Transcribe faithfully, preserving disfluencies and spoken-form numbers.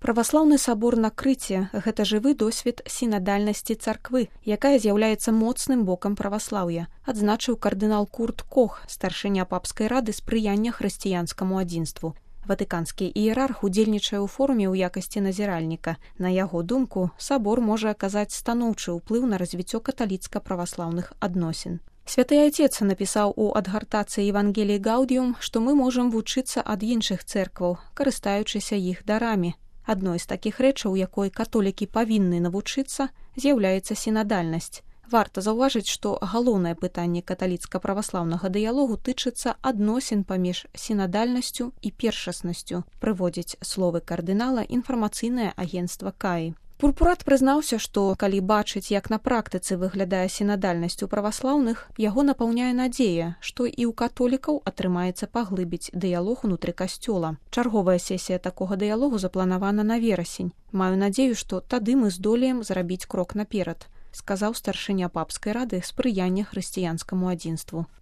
Праваслаўны сабор на Крыце – гэта жывы досвед сінадальнасці царквы, якая з'яўляецца моцным бокам праваслаўя, адзначыў кардынал Курт Кох, старшыня папскай рады спрыяння хрысціянскаму адзінству. Ватыканскі іерарх удзельнічае ў форуме ў якасці назіральніка. На яго думку, сабор можа аказаць станоўчы ўплыў на развіццё каталіцка-праваслаўных адносін. Святы Айцец напісаў у адгартацыі Евангеліі Гаўдіум, што мы можам вучыцца ад іншых цэркваў, карыстаючыся іх дарамі. Адной з такіх рэчаў, якой католікі павінны навучыцца, з'яўляецца сінадальнасць. Варта заўважыць, што галоўнае пытанне каталіцка-праваслаўнага дыялогу тычыцца адносін паміж сінадальнасцю і першаснасцю, прыводзіць словы кардынала інфармацыйнае агенцтва Каі. Пурпурат прызнаўся, што калі бачыць, як на практыцы выглядае сінадальнасць у праваслаўных, яго напаўняе надзея, што і ў католікаў атрымаецца паглыбіць дыялог унутры касцёла. Чарговая сесія такога дыялогу запланавана на верасень. Маю надзею, што тады мы здолеем зрабіць крок наперад, сказаў старшыня папскай рады спрыяння хрысціянскаму адзінству.